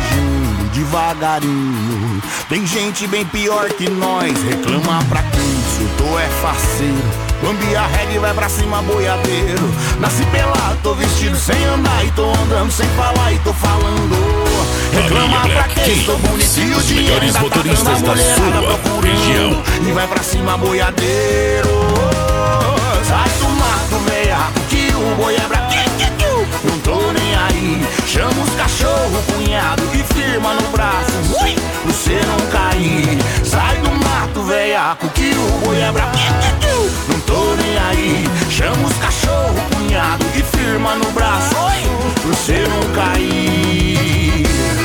pelejando devagarinho. Tem gente bem pior que nós, reclama pra quem se eu tô é faceiro. Bambi a regra e vai pra cima boiadeiro. Nasci pelado, tô vestido sem andar e tô andando sem falar e tô falando. Reclama pra quem sou bonitinho, os melhores motoristas da sua região. E vai pra cima boiadeiro. Sai do mato, veiaco, que o boi é brabo. Não tô nem aí. Chama os cachorro, cunhado, e firma no braço, pra você não cair. Sai do mato, veiaco, que o boi é brabo. Não tô nem aí. Chama os cachorro, cunhado, e firma no braço, pra você não cair.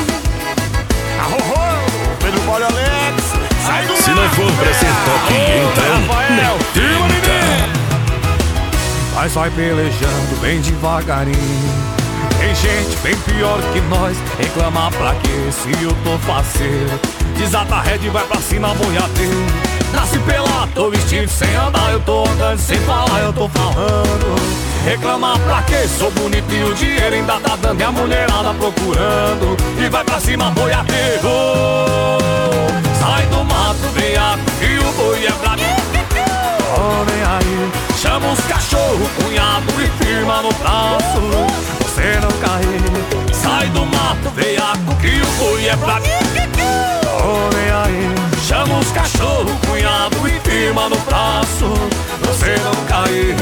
Pedro Paulo Alex, sai do mato. Se não for pra ser top, então Rafael, não tenta. Mas vai pelejando bem devagarinho. Tem gente bem pior que nós, reclamar pra quê se eu tô faceiro. Desata a rede e vai pra cima boiadeiro. Nasci pelado, tô vestido sem andar, eu tô andando sem falar, eu tô falando. Reclamar pra quê? Sou bonito e o dinheiro ainda tá dando e a mulherada procurando. E vai pra cima boiadeiro. Sai do mato, veiaco, que o boi é brabo. Oh, vem aí. Chama os cachorro, cunhado, e firma no braço, você não cair. Sai do mato, veiaco, que o boi é brabo. Oh, vem aí. Chama os cachorro, cunhado, e firma no braço, você não cair.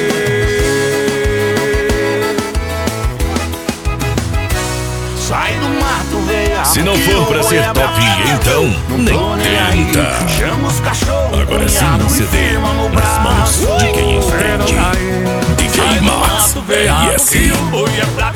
Sai do mato, veiaco. Se não for pra ser top, então nem tenta. Chama os cachorros. Agora sim, um CD nas mãos de quem entende. DJ Max, RS. Que o boi é brabo.